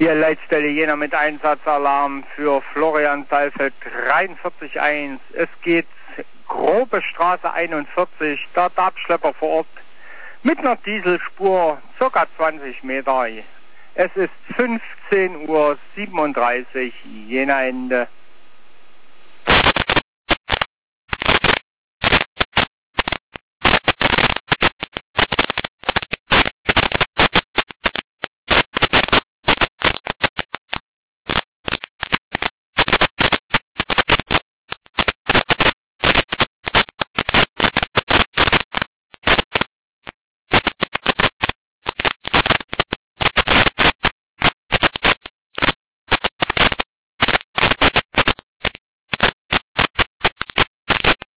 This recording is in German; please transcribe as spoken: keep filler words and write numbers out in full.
Hier Leitstelle Jena mit Einsatzalarm für Florian Saalfeld dreiundvierzig eins. Es geht grobe Straße einundvierzig, da der Abschlepper vor Ort mit einer Dieselspur, ca. zwanzig Meter. Es ist fünfzehn Uhr siebenunddreißig, Jena Ende.